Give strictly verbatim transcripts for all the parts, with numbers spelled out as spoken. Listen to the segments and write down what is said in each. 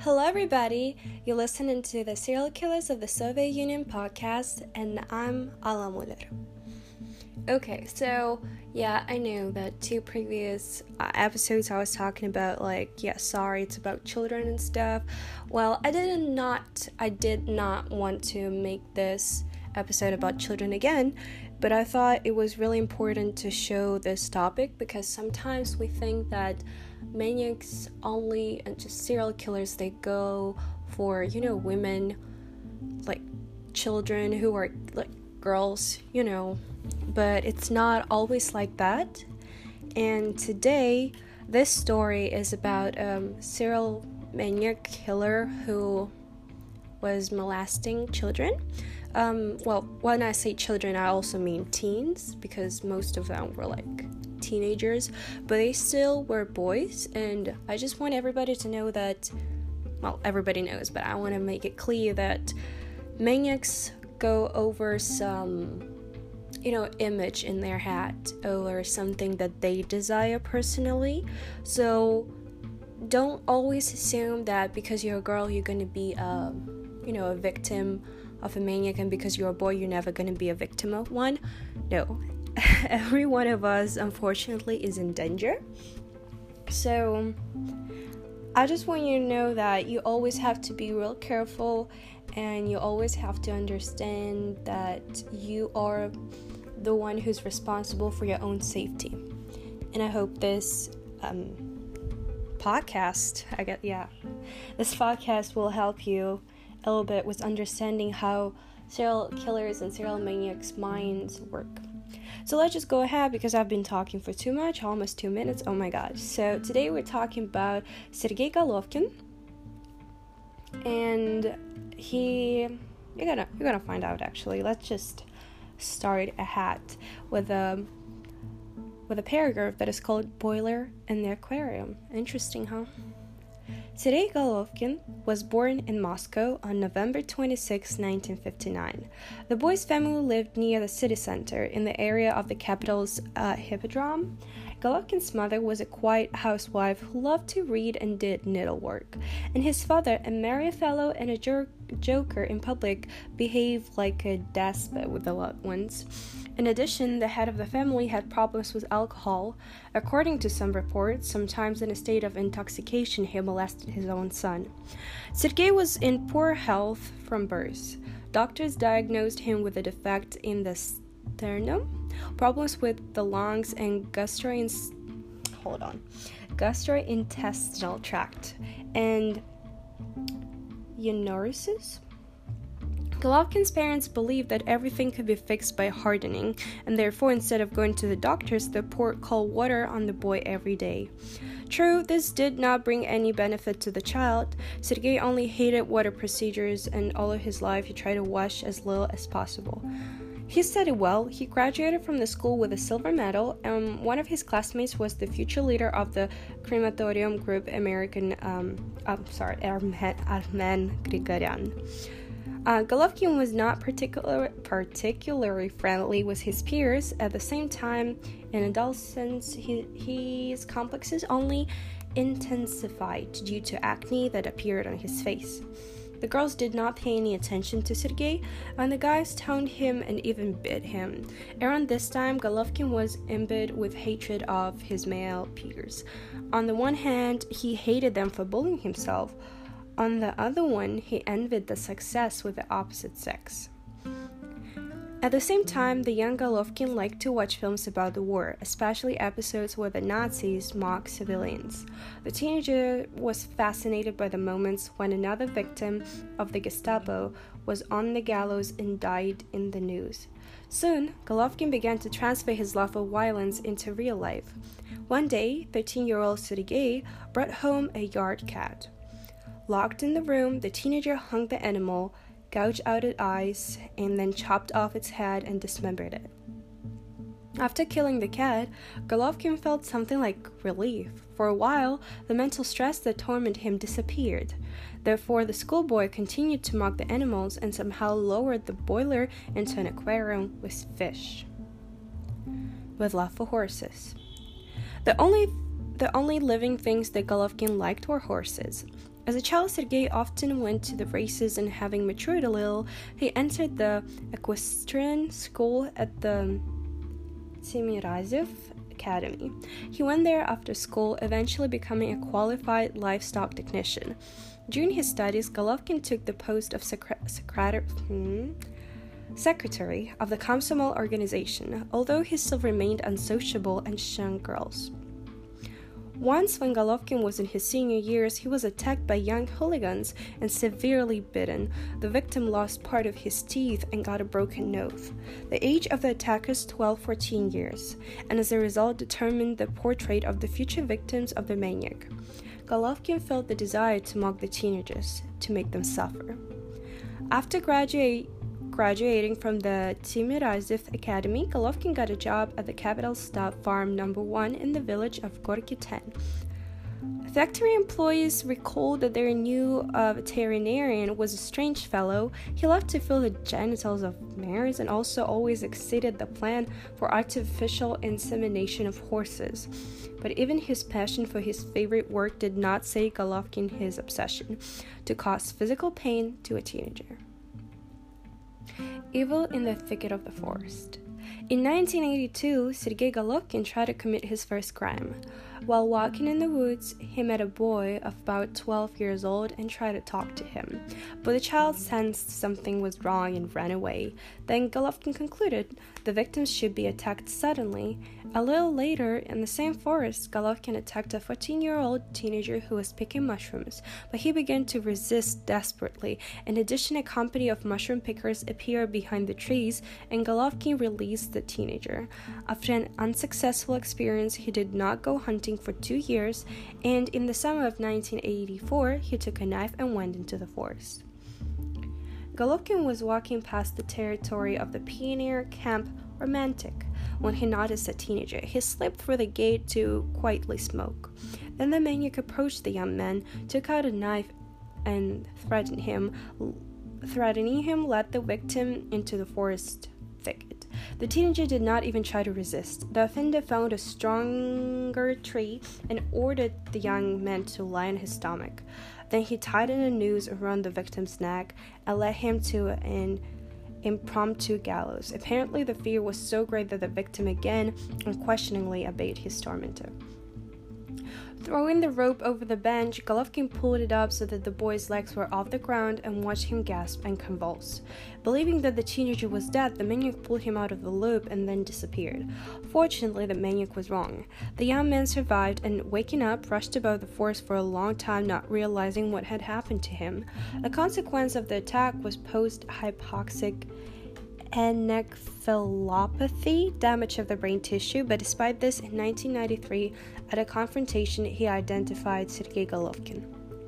Hello, everybody. You're listening to the Serial Killers of the Soviet Union podcast, and I'm Ala Muller. Okay, so yeah, I know that two previous uh, episodes I was talking about, like, yeah, sorry, it's about children and stuff. Well, I did not, I did not want to make this episode about children again, but I thought it was really important to show this topic because sometimes we think that maniacs only and just serial killers, they go for, you know, women, like children who are like girls, you know, but it's not always like that. And today this story is about a um, serial maniac killer who was molesting children. Um, well, when I say children, I also mean teens, because most of them were like teenagers, but they still were boys. And I just want everybody to know that, well, everybody knows, but I want to make it clear that maniacs go over some, you know, image in their head or something that they desire personally. So don't always assume that because you're a girl, you're going to be a, you know, a victim of a maniac, and because you're a boy, you're never going to be a victim of one. No. Every one of us, unfortunately, is in danger. So I just want you to know that you always have to be real careful, and you always have to understand that you are the one who's responsible for your own safety. And I hope this um, podcast, I get yeah, this podcast will help you a little bit with understanding how serial killers and serial maniacs' minds work. So let's just go ahead, because I've been talking for too much, almost two minutes. Oh my god. So today we're talking about Sergei Golovkin, and he you're gonna you're gonna find out actually. Let's just start ahead with a with a paragraph that is called Boiler in the Aquarium. Interesting, huh? Sergei Golovkin was born in Moscow on November twenty-sixth, nineteen fifty-nine. The boy's family lived near the city center in the area of the capital's uh, hippodrome. Golovkin's mother was a quiet housewife who loved to read and did needlework, and his father, a merry fellow and a jer- joker in public, behaved like a despot with the loved ones. In addition, the head of the family had problems with alcohol. According to some reports, sometimes in a state of intoxication, he molested his own son. Sergei was in poor health from birth. Doctors diagnosed him with a defect in the sternum, problems with the lungs, and gastroin- hold on, gastrointestinal tract, and urinosis. Golovkin's parents believed that everything could be fixed by hardening, and therefore, instead of going to the doctors, they poured cold water on the boy every day. True, this did not bring any benefit to the child. Sergei only hated water procedures, and all of his life he tried to wash as little as possible. He studied well. He graduated from the school with a silver medal, and one of his classmates was the future leader of the crematorium group, American, um, I'm sorry, Armen, Armen Grigoryan. Uh, Golovkin was not particular, particularly friendly with his peers. At the same time, in adolescence, he, his complexes only intensified due to acne that appeared on his face. The girls did not pay any attention to Sergei, and the guys stoned him and even bit him. Around this time, Golovkin was imbued with hatred of his male peers. On the one hand, he hated them for bullying himself. On the other one, he envied the success with the opposite sex. At the same time, the young Golovkin liked to watch films about the war, especially episodes where the Nazis mocked civilians. The teenager was fascinated by the moments when another victim of the Gestapo was on the gallows and died in the news. Soon, Golovkin began to transfer his love of violence into real life. One day, thirteen-year-old Sergei brought home a yard cat. Locked in the room, the teenager hung the animal, gouged out its eyes, and then chopped off its head and dismembered it. After killing the cat, Golovkin felt something like relief. For a while, the mental stress that tormented him disappeared. Therefore, the schoolboy continued to mock the animals and somehow lowered the boiler into an aquarium with fish. With love for horses. The only The only living things that Golovkin liked were horses. As a child, Sergei often went to the races, and having matured a little, he entered the equestrian school at the Timirazov Academy. He went there after school, eventually becoming a qualified livestock technician. During his studies, Golovkin took the post of secre- secre- hmm, secretary of the Komsomol organization, although he still remained unsociable and shunned girls. Once, when Golovkin was in his senior years, he was attacked by young hooligans and severely bitten. The victim lost part of his teeth and got a broken nose. The age of the attackers, twelve to fourteen years, and as a result determined the portrait of the future victims of the maniac. Golovkin felt the desire to mock the teenagers, to make them suffer. After graduate, graduating from the Timirazov Academy, Golovkin got a job at the capital stock farm number one in the village of Gorky ten. Factory employees recalled that their new uh, veterinarian was a strange fellow. He loved to feel the genitals of mares and also always exceeded the plan for artificial insemination of horses. But even his passion for his favorite work did not save Golovkin his obsession to cause physical pain to a teenager. Evil in the thicket of the forest. In nineteen eighty-two, Sergei Golovkin tried to commit his first crime. While walking in the woods, he met a boy of about twelve years old and tried to talk to him, but the child sensed something was wrong and ran away. Then Golovkin concluded the victims should be attacked suddenly. A little later, in the same forest, Golovkin attacked a fourteen-year-old teenager who was picking mushrooms, but he began to resist desperately. In addition, a company of mushroom pickers appeared behind the trees, and Golovkin released the teenager. After an unsuccessful experience, he did not go hunting for two years, and in the summer of nineteen eighty-four, he took a knife and went into the forest. Golovkin was walking past the territory of the pioneer camp Romantic when he noticed a teenager. He slipped through the gate to quietly smoke. Then the maniac approached the young man, took out a knife, and threatened him, threatening him led the victim into the forest thicket. The teenager did not even try to resist. The offender found a stronger tree and ordered the young man to lie on his stomach. Then he tightened a noose around the victim's neck and led him to an impromptu gallows. Apparently, the fear was so great that the victim again unquestioningly obeyed his tormentor. Throwing the rope over the bench, Golovkin pulled it up so that the boy's legs were off the ground and watched him gasp and convulse. Believing that the teenager was dead, the maniac pulled him out of the loop and then disappeared. Fortunately, the maniac was wrong. The young man survived and, waking up, rushed about the forest for a long time, not realizing what had happened to him. The consequence of the attack was post-hypoxic encephalopathy, damage of the brain tissue, but despite this, in nineteen ninety-three, at a confrontation, he identified Sergei Golovkin.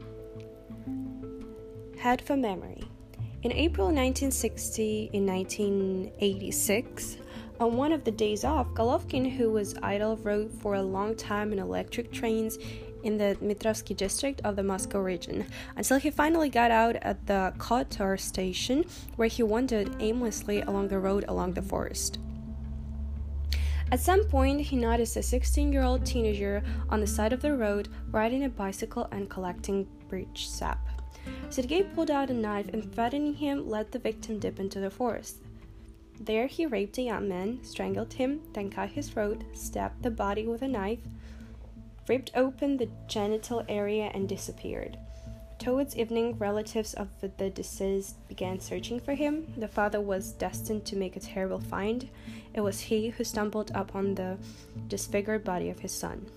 Head for memory. In April nineteen sixty, in nineteen eighty-six, on one of the days off, Golovkin, who was idle, rode for a long time in electric trains in the Dmitrovsky district of the Moscow region, until he finally got out at the Kotor station, where he wandered aimlessly along the road along the forest. At some point, he noticed a sixteen-year-old teenager on the side of the road riding a bicycle and collecting birch sap. Sergei pulled out a knife and, threatening him, let the victim dip into the forest. There he raped a young man, strangled him, then cut his throat, stabbed the body with a knife, ripped open the genital area, and disappeared. Towards evening, relatives of the deceased began searching for him. The father was destined to make a terrible find. It was he who stumbled upon the disfigured body of his son.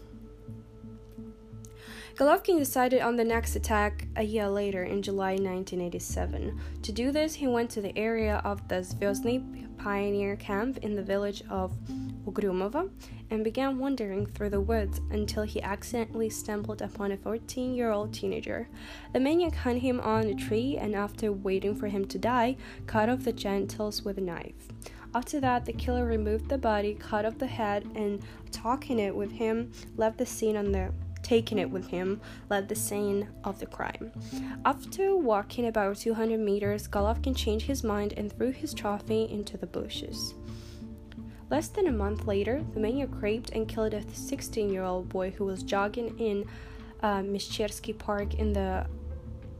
Golovkin decided on the next attack a year later, in July nineteen eighty-seven. To do this, he went to the area of the Zvyozny pioneer camp in the village of Ugryumovo and began wandering through the woods until he accidentally stumbled upon a fourteen-year-old teenager. The maniac hung him on a tree and, after waiting for him to die, cut off the genitals with a knife. After that, the killer removed the body, cut off the head, and, taking it with him, left the scene on the taking it with him, led the scene of the crime. After walking about two hundred meters, Golovkin changed his mind and threw his trophy into the bushes. Less than a month later, the maniac raped and killed a sixteen-year-old boy who was jogging in uh, Mishchersky Park in the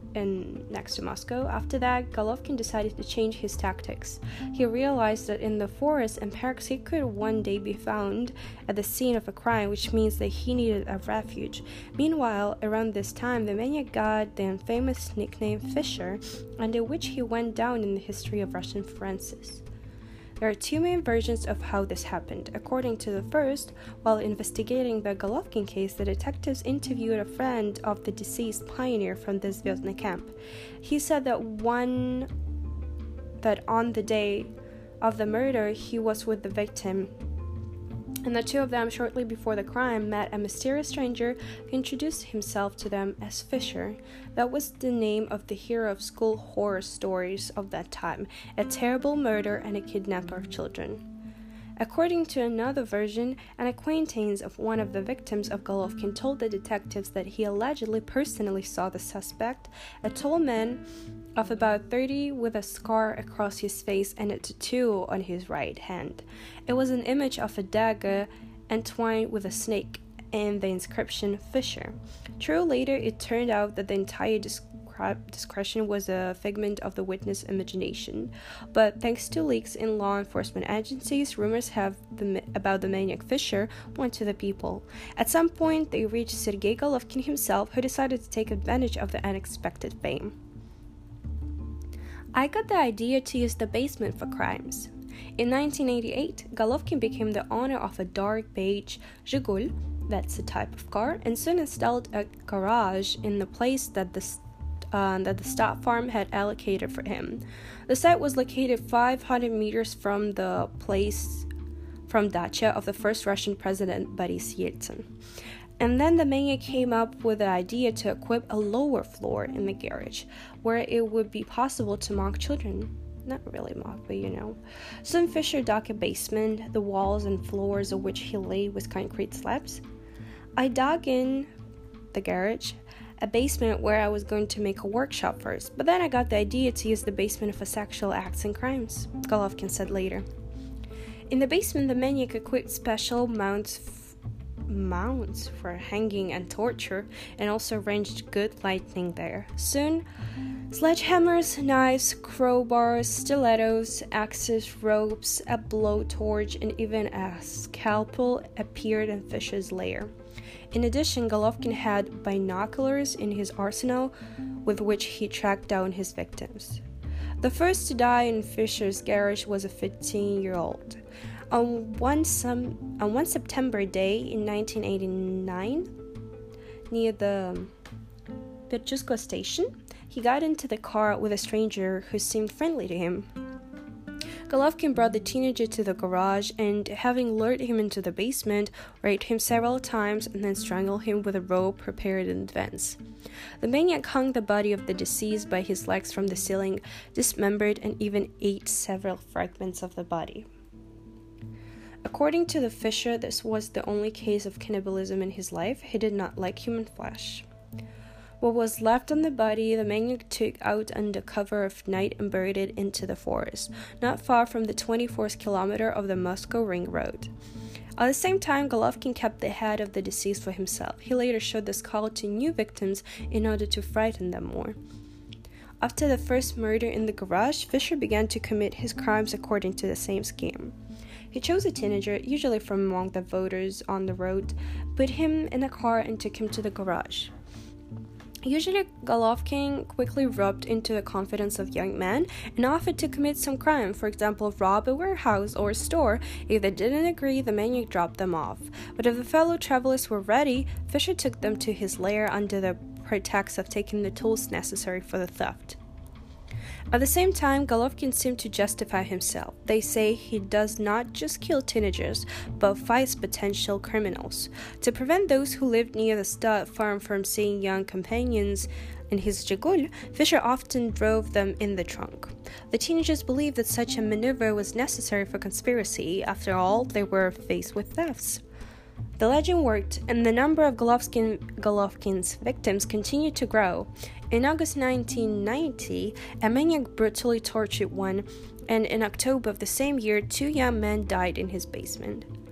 in next to Moscow. After that, Golovkin decided to change his tactics. He realized that in the forests and parks he could one day be found at the scene of a crime, which means that he needed a refuge. Meanwhile, around this time, the maniac got the infamous nickname Fisher, under which he went down in the history of Russian forensics. There are two main versions of how this happened. According to the first, while investigating the Golovkin case, the detectives interviewed a friend of the deceased pioneer from the Zvezda camp. He said that one that on the day of the murder, he was with the victim, and the two of them, shortly before the crime, met a mysterious stranger who introduced himself to them as Fisher. That was the name of the hero of school horror stories of that time, a terrible murder and a kidnapper of children. According to another version, an acquaintance of one of the victims of Golovkin told the detectives that he allegedly personally saw the suspect, a tall man of about thirty with a scar across his face and a tattoo on his right hand. It was an image of a dagger entwined with a snake and the inscription Fisher. True, later it turned out that the entire description discretion was a figment of the witness' imagination, but thanks to leaks in law enforcement agencies, rumors have the, about the maniac Fisher went to the people. At some point, they reached Sergei Golovkin himself, who decided to take advantage of the unexpected fame. I got the idea to use the basement for crimes. In nineteen eighty-eight, Golovkin became the owner of a dark beige Zhigul, that's a type of car, and soon installed a garage in the place that the Uh, that the Stat Farm had allocated for him. The site was located five hundred meters from the place from dacha of the first Russian president, Boris Yeltsin. And then the maniac came up with the idea to equip a lower floor in the garage, where it would be possible to mock children. Not really mock, but you know. Some Fisher dug a basement, the walls and floors of which he laid with concrete slabs. I dug in the garage, a basement where I was going to make a workshop first, but then I got the idea to use the basement for sexual acts and crimes, Golovkin said later. In the basement, the maniac equipped special mounts, f- mounts for hanging and torture, and also arranged good lighting there. Soon, sledgehammers, knives, crowbars, stilettos, axes, ropes, a blowtorch, and even a scalpel appeared in Fisher's lair. In addition, Golovkin had binoculars in his arsenal with which he tracked down his victims. The first to die in Fisher's garage was a fifteen-year-old. On one, some, on one September day in nineteen eighty-nine, near the Berjusko station, he got into the car with a stranger who seemed friendly to him. Golovkin brought the teenager to the garage and, having lured him into the basement, raped him several times and then strangled him with a rope prepared in advance. The maniac hung the body of the deceased by his legs from the ceiling, dismembered, and even ate several fragments of the body. According to the Fisher, this was the only case of cannibalism in his life. He did not like human flesh. What was left on the body, the maniac took out under cover of night and buried it into the forest, not far from the twenty-fourth kilometer of the Moscow Ring Road. At the same time, Golovkin kept the head of the deceased for himself. He later showed the skull to new victims in order to frighten them more. After the first murder in the garage, Fisher began to commit his crimes according to the same scheme. He chose a teenager, usually from among the voters on the road, put him in a car and took him to the garage. Usually, Golovkin quickly rubbed into the confidence of young men and offered to commit some crime, for example, rob a warehouse or a store. If they didn't agree, the maniac dropped them off. But if the fellow travelers were ready, Fisher took them to his lair under the pretext of taking the tools necessary for the theft. At the same time, Golovkin seemed to justify himself. They say he does not just kill teenagers, but fights potential criminals. To prevent those who lived near the stud farm from seeing young companions in his Zhigul, Fisher often drove them in the trunk. The teenagers believed that such a maneuver was necessary for conspiracy. After all, they were faced with thefts. The legend worked, and the number of Golovkin, Golovkin's victims continued to grow. In August nineteen ninety, a maniac brutally tortured one, and in October of the same year, two young men died in his basement.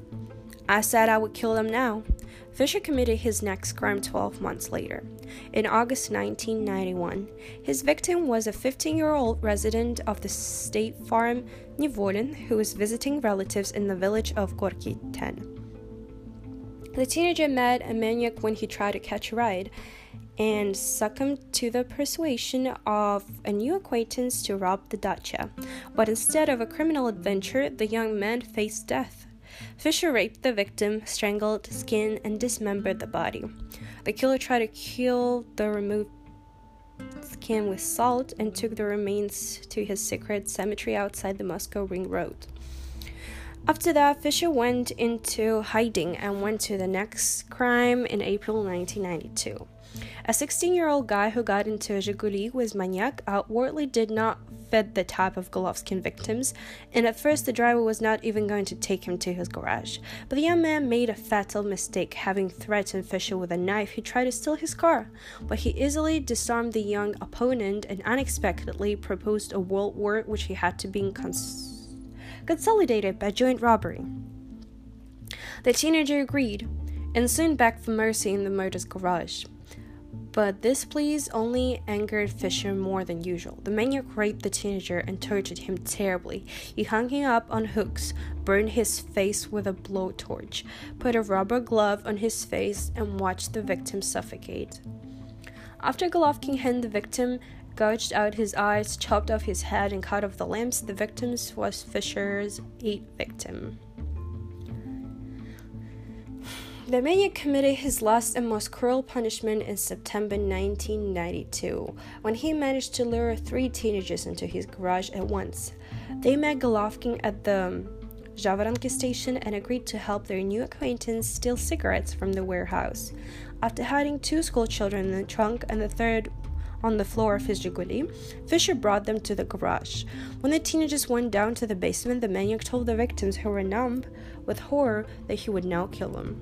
I said I would kill them now. Fisher committed his next crime twelve months later. In August nineteen ninety-one, his victim was a fifteen-year-old resident of the state farm Nivolin who was visiting relatives in the village of Gorky ten. The teenager met a maniac when he tried to catch a ride and succumbed to the persuasion of a new acquaintance to rob the dacha. But instead of a criminal adventure, the young man faced death. Fisher raped the victim, strangled, skinned, and dismembered the body. The killer tried to kill the removed skin with salt and took the remains to his secret cemetery outside the Moscow Ring Road. After that, Fisher went into hiding and went to the next crime in April nineteen ninety-two. A sixteen-year-old guy who got into a Zhiguli with Manyak outwardly did not fit the type of Golovkin victims, and at first the driver was not even going to take him to his garage. But the young man made a fatal mistake, having threatened Fisher with a knife. He tried to steal his car, but he easily disarmed the young opponent and unexpectedly proposed a world war which he had to be cons- consolidated by joint robbery. The teenager agreed, and soon begged for mercy in the murderer's garage. But this pleas only angered Fisher more than usual. The maniac raped the teenager and tortured him terribly. He hung him up on hooks, burned his face with a blowtorch, put a rubber glove on his face, and watched the victim suffocate. After Golovkin hanged the victim, gouged out his eyes, chopped off his head, and cut off the limbs, the victim was Fisher's eighth victim. The maniac committed his last and most cruel punishment in September nineteen ninety-two, when he managed to lure three teenagers into his garage at once. They met Golovkin at the Zhavaranki station and agreed to help their new acquaintance steal cigarettes from the warehouse. After hiding two school children in the trunk and the third on the floor of his Zhiguli, Fisher brought them to the garage. When the teenagers went down to the basement, the maniac told the victims, who were numb with horror, that he would now kill them.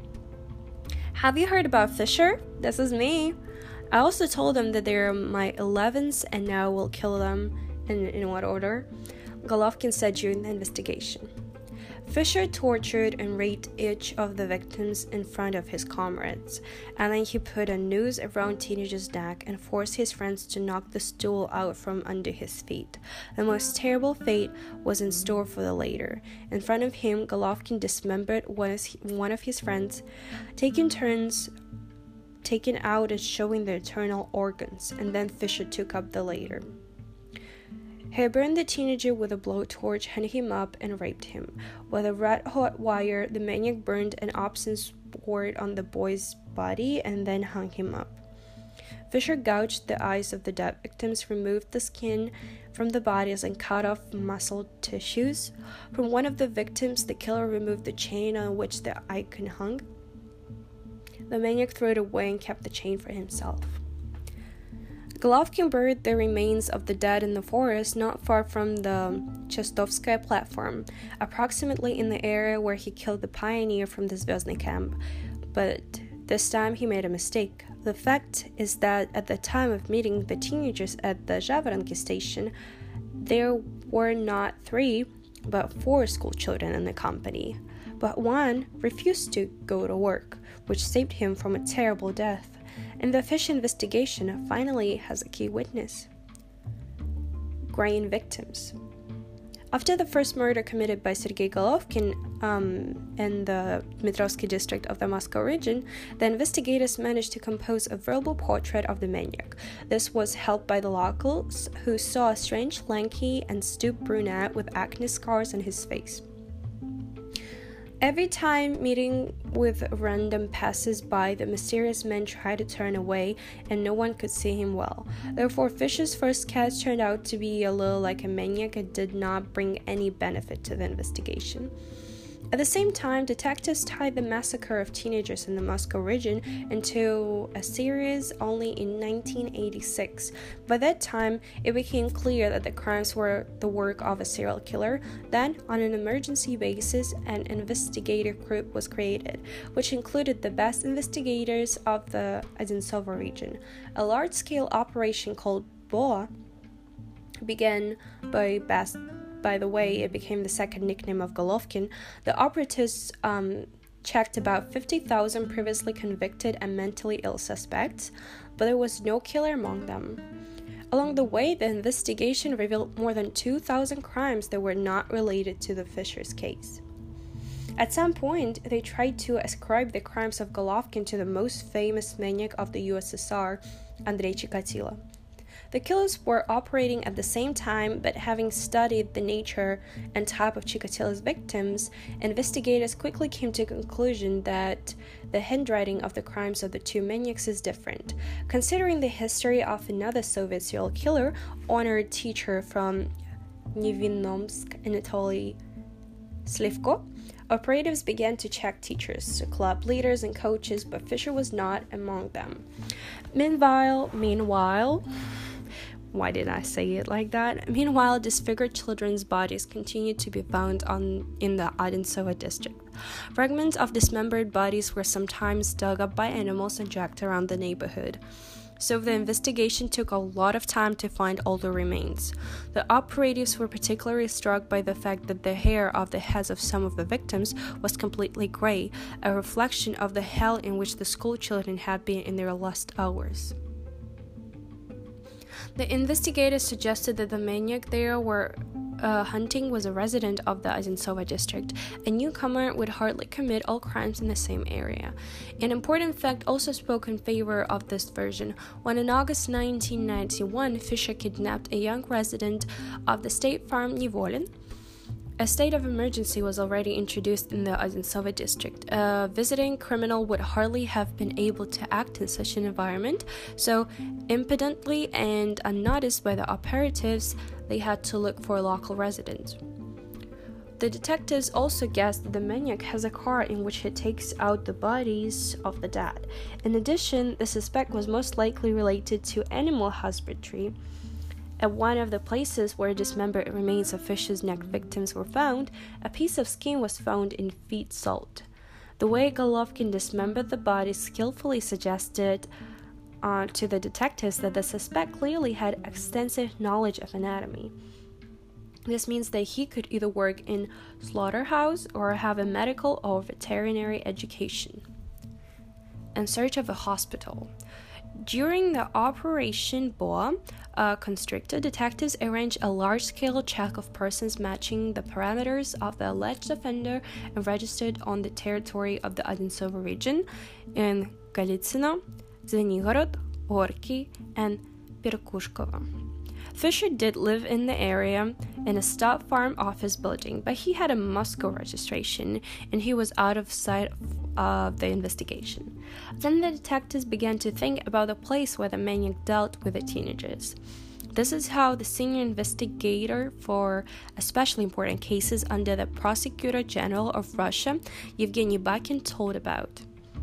Have you heard about Fisher? This is me. I also told them that they're my elevens and now will kill them. In, in what order? Golovkin said during the investigation. Fisher tortured and raped each of the victims in front of his comrades, and then he put a noose around teenager's neck and forced his friends to knock the stool out from under his feet. The most terrible fate was in store for the latter. In front of him, Golovkin dismembered one of his friends, taking turns taking out and showing their internal organs, and then Fisher took up the latter. He burned the teenager with a blowtorch, hung him up, and raped him. With a red-hot wire, the maniac burned an absence board on the boy's body and then hung him up. Fisher gouged the eyes of the dead victims, removed the skin from the bodies, and cut off muscle tissues. From one of the victims, the killer removed the chain on which the icon hung. The maniac threw it away and kept the chain for himself. Golovkin buried the remains of the dead in the forest not far from the Chestovskaya platform, approximately in the area where he killed the pioneer from the Zvezny camp. But this time he made a mistake. The fact is that at the time of meeting the teenagers at the Zhavaranki station, there were not three, but four school children in the company. But one refused to go to work, which saved him from a terrible death. And the Fisher investigation finally has a key witness. Grain victims. After the first murder committed by Sergei Golovkin um, in the Dmitrovsky district of the Moscow region, the investigators managed to compose a verbal portrait of the maniac. This was helped by the locals, who saw a strange, lanky, and stooped brunette with acne scars on his face. Every time meeting with random passers-by, the mysterious man tried to turn away, and no one could see him well. Therefore, Fisher's first catch turned out to be a little like a maniac and did not bring any benefit to the investigation. At the same time, detectives tied the massacre of teenagers in the Moscow region into a series only in nineteen eighty-six. By that time, it became clear that the crimes were the work of a serial killer. Then, on an emergency basis, an investigative group was created, which included the best investigators of the Odintsovo region. A large-scale operation called B O A began by best by the way, it became the second nickname of Golovkin, the operatives um, checked about fifty thousand previously convicted and mentally ill suspects, but there was no killer among them. Along the way, the investigation revealed more than two thousand crimes that were not related to the Fischer's case. At some point, they tried to ascribe the crimes of Golovkin to the most famous maniac of the U S S R, Andrei Chikatilo. The killers were operating at the same time, but having studied the nature and type of Chikatilo's victims, investigators quickly came to the conclusion that the handwriting of the crimes of the two maniacs is different. Considering the history of another Soviet serial killer, honored teacher from Nevinnomsk, Anatoly Slivko, operatives began to check teachers, club leaders, and coaches, but Fischer was not among them. Meanwhile, meanwhile, why did I say it like that? Meanwhile, disfigured children's bodies continued to be found on in the Odintsovo district. Fragments of dismembered bodies were sometimes dug up by animals and dragged around the neighborhood. So the investigation took a lot of time to find all the remains. The operatives were particularly struck by the fact that the hair of the heads of some of the victims was completely gray, a reflection of the hell in which the school children had been in their last hours. The investigators suggested that the maniac they were uh, hunting was a resident of the Odintsovo district. A newcomer would hardly commit all crimes in the same area. An important fact also spoke in favor of this version. When in August nineteen ninety-one, Fischer kidnapped a young resident of the state farm Nivolin, a state of emergency was already introduced in the Odintsovo district. A visiting criminal would hardly have been able to act in such an environment, so impudently and unnoticed by the operatives, they had to look for a local resident. The detectives also guessed that the maniac has a car in which he takes out the bodies of the dead. In addition, the suspect was most likely related to animal husbandry. At one of the places where dismembered remains of Fischer's neck victims were found, a piece of skin was found in feed salt. The way Golovkin dismembered the bodies skillfully suggested uh, to the detectives that the suspect clearly had extensive knowledge of anatomy. This means that he could either work in slaughterhouse or have a medical or veterinary education. In search of a hospital. During the Operation Boa uh, Constrictor, detectives arranged a large-scale check of persons matching the parameters of the alleged offender and registered on the territory of the Odintsovo region in Galitsino, Zvenigorod, Orki, and Perkushkovo. Fischer did live in the area in a Stott Farm office building, but he had a Moscow registration and he was out of sight of the investigation. Then the detectives began to think about the place where the maniac dealt with the teenagers. This is how the senior investigator for especially important cases under the Prosecutor General of Russia, Yevgeny Bakin, told about.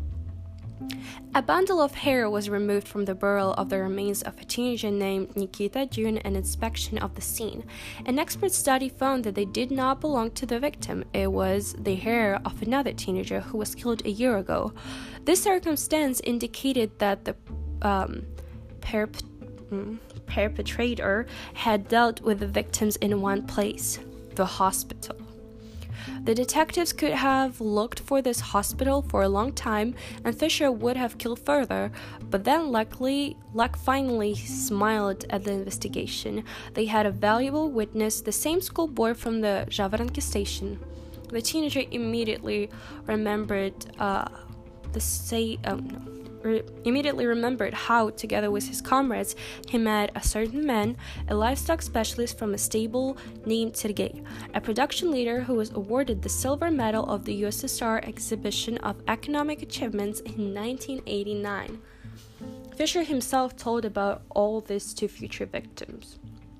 A bundle of hair was removed from the burial of the remains of a teenager named Nikita during an inspection of the scene. An expert study found that they did not belong to the victim. It was the hair of another teenager who was killed a year ago. This circumstance indicated that the um, perp- mm, perpetrator had dealt with the victims in one place, the hospital. The detectives could have looked for this hospital for a long time, and Fischer would have killed further, but then luckily, luck finally smiled at the investigation. They had a valuable witness, the same schoolboy from the Zhavaranki station. The teenager immediately remembered uh, the say, um, no. immediately remembered how, together with his comrades, he met a certain man, a livestock specialist from a stable named Sergei, a production leader who was awarded the silver medal of the U S S R Exhibition of Economic Achievements in nineteen eighty-nine. Fischer himself told about all this to future victims.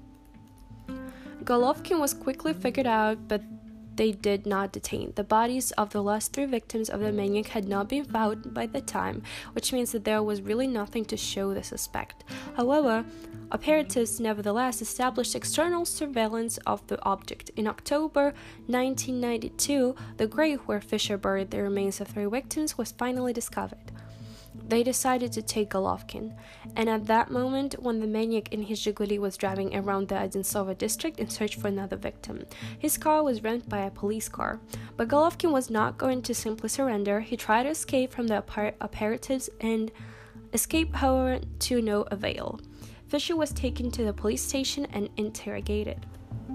Golovkin was quickly figured out, but they did not detain. The bodies of the last three victims of the maniac had not been found by the time, which means that there was really nothing to show the suspect. However, operatives nevertheless established external surveillance of the object. In October nineteen ninety-two, the grave where Fischer buried the remains of three victims was finally discovered. They decided to take Golovkin, and at that moment, when the maniac in his Zhiguli was driving around the Odintsovo district in search for another victim, his car was rammed by a police car. But Golovkin was not going to simply surrender. He tried to escape from the appar- apparatus and escaped, however, to no avail. Fisher was taken to the police station and interrogated.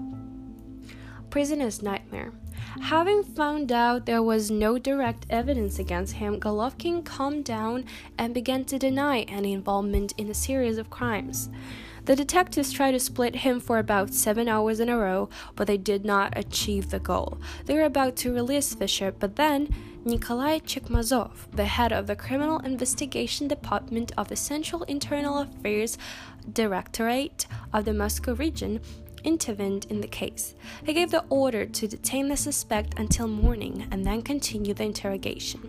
Prisoner's nightmare. Having found out there was no direct evidence against him, Golovkin calmed down and began to deny any involvement in a series of crimes. The detectives tried to split him for about seven hours in a row, but they did not achieve the goal. They were about to release Fisher, but then Nikolai Chekmazov, the head of the Criminal Investigation Department of the Central Internal Affairs Directorate of the Moscow region, intervened in the case. He gave the order to detain the suspect until morning and then continue the interrogation.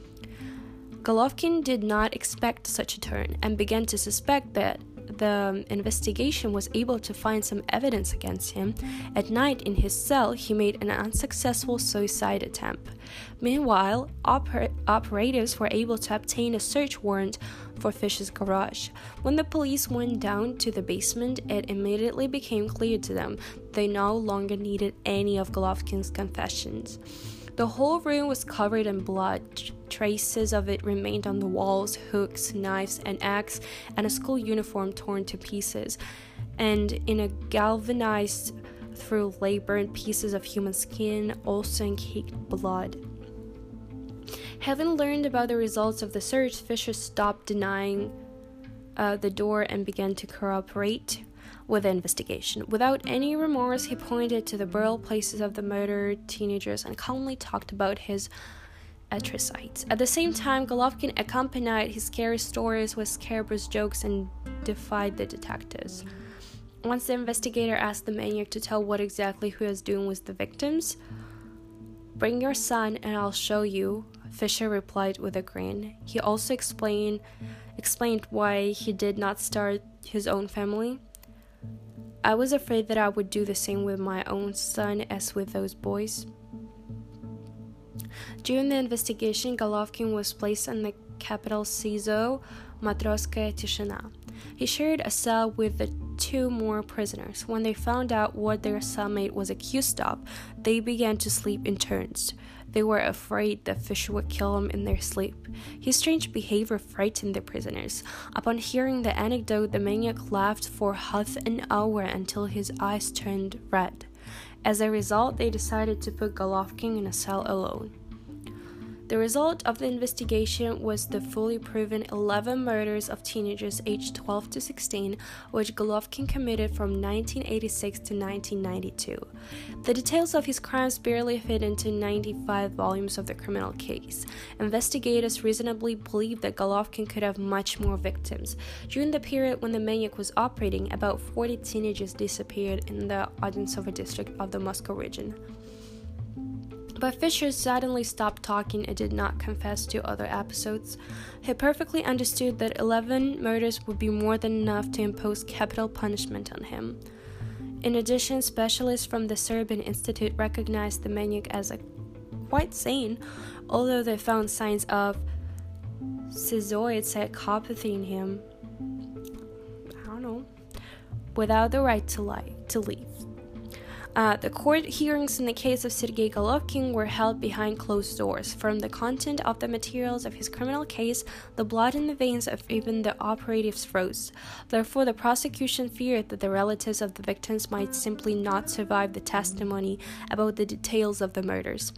Golovkin did not expect such a turn and began to suspect that the investigation was able to find some evidence against him. At night in his cell, he made an unsuccessful suicide attempt. Meanwhile, oper- operatives were able to obtain a search warrant for Fisher's garage. When the police went down to the basement, it immediately became clear to them they no longer needed any of Golovkin's confessions. The whole room was covered in blood. Traces of it remained on the walls: hooks, knives, an axe, and a school uniform torn to pieces. And in a galvanized through labor, pieces of human skin, also in caked blood. Having learned about the results of the search, Fisher stopped denying uh, the door and began to cooperate with the investigation. Without any remorse, he pointed to the burial places of the murdered teenagers and calmly talked about his atrocities. At the same time, Golovkin accompanied his scary stories with scabrous jokes and defied the detectives. Once the investigator asked the maniac to tell what exactly he was doing with the victims, "Bring your son and I'll show you," Fisher replied with a grin. He also explained explained why he did not start his own family. "I was afraid that I would do the same with my own son as with those boys." During the investigation, Golovkin was placed in the capital S I Z O, Matrosskaya Tishina. He shared a cell with the two more prisoners. When they found out what their cellmate was accused of, they began to sleep in turns. They were afraid that Fisher would kill them in their sleep. His strange behavior frightened the prisoners. Upon hearing the anecdote, the maniac laughed for half an hour until his eyes turned red. As a result, they decided to put Golovkin in a cell alone. The result of the investigation was the fully proven eleven murders of teenagers aged twelve to sixteen, which Golovkin committed from nineteen eighty-six to nineteen ninety-two. The details of his crimes barely fit into ninety-five volumes of the criminal case. Investigators reasonably believe that Golovkin could have much more victims. During the period when the maniac was operating, about forty teenagers disappeared in the Odintsovo district of the Moscow region. But Fisher suddenly stopped talking and did not confess to other episodes. He perfectly understood that eleven murders would be more than enough to impose capital punishment on him. In addition, specialists from the Serbian Institute recognized the maniac as a quite sane, although they found signs of schizoid psychopathy in him. I don't know. Without the right to lie, to leave. Uh, the court hearings in the case of Sergei Golovkin were held behind closed doors. From the content of the materials of his criminal case, the blood in the veins of even the operatives froze. Therefore, the prosecution feared that the relatives of the victims might simply not survive the testimony about the details of the murders.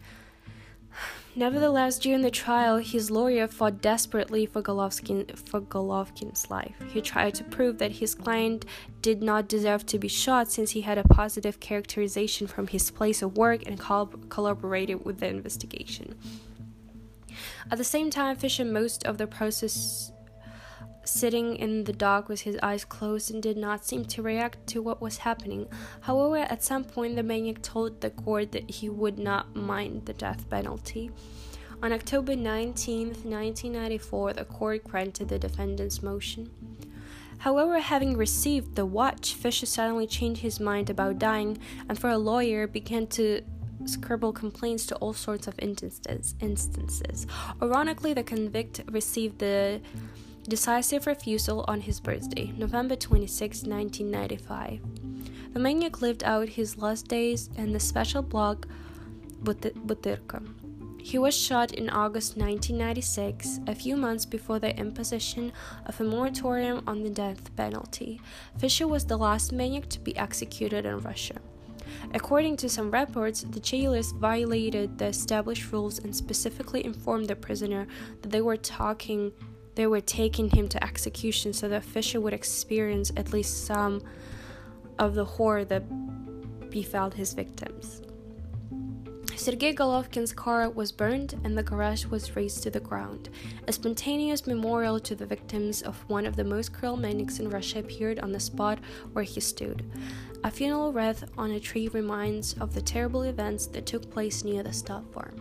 Nevertheless, during the trial, his lawyer fought desperately for Golovkin, for Golovkin's life. He tried to prove that his client did not deserve to be shot since he had a positive characterization from his place of work and col- collaborated with the investigation. At the same time, Fisher most of the process sitting in the dock with his eyes closed and did not seem to react to what was happening. However, at some point the maniac told the court that he would not mind the death penalty. On October nineteenth, nineteen ninety-four, the court granted the defendant's motion. However, having received the watch, Fisher suddenly changed his mind about dying and for a lawyer began to scribble complaints to all sorts of instances. instances. Ironically, the convict received the decisive refusal on his birthday, November twenty-sixth, nineteen ninety-five. The maniac lived out his last days in the special block Butyrka. He was shot in August nineteen ninety-six, a few months before the imposition of a moratorium on the death penalty. Fisher was the last maniac to be executed in Russia. According to some reports, the jailers violated the established rules and specifically informed the prisoner that they were talking, they were taking him to execution so that Fisher would experience at least some of the horror that befell his victims. Sergei Golovkin's car was burned and the garage was razed to the ground. A spontaneous memorial to the victims of one of the most cruel maniacs in Russia appeared on the spot where he stood. A funeral wreath on a tree reminds of the terrible events that took place near the stop farm.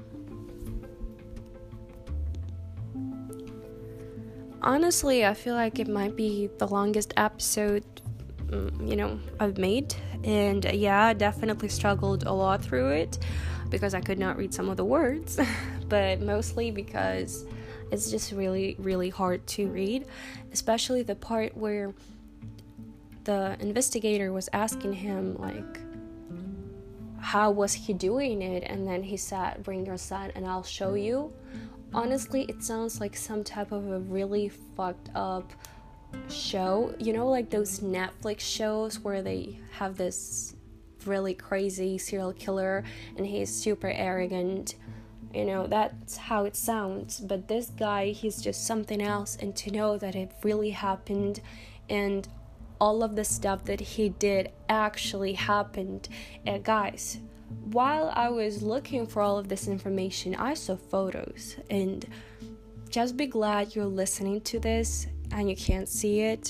Honestly, I feel like it might be the longest episode you know I've made, and yeah, I definitely struggled a lot through it because I could not read some of the words but mostly because it's just really really hard to read, especially the part where the investigator was asking him like how was he doing it, and then he said, "Bring your son and I'll show you." Honestly, it sounds like some type of a really fucked up show, you know, like those Netflix shows where they have this really crazy serial killer and he's super arrogant, you know, that's how it sounds. But this guy, he's just something else, and to know that it really happened and all of the stuff that he did actually happened. And guys, while I was looking for all of this information, I saw photos, and just be glad you're listening to this and you can't see it.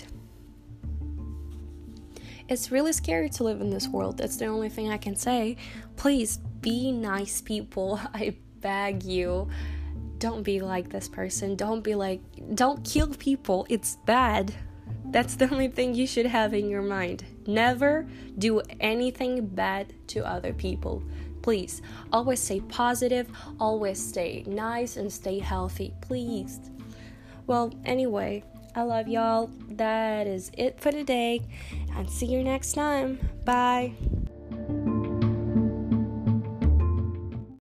It's really scary to live in this world. That's the only thing I can say. Please be nice, people. I beg you. Don't be like this person. Don't be like, don't kill people. It's bad. That's the only thing you should have in your mind. Never do anything bad to other people. Please, always stay positive, always stay nice, and stay healthy, please. Well, anyway, I love y'all. That is it for today, and see you next time. Bye.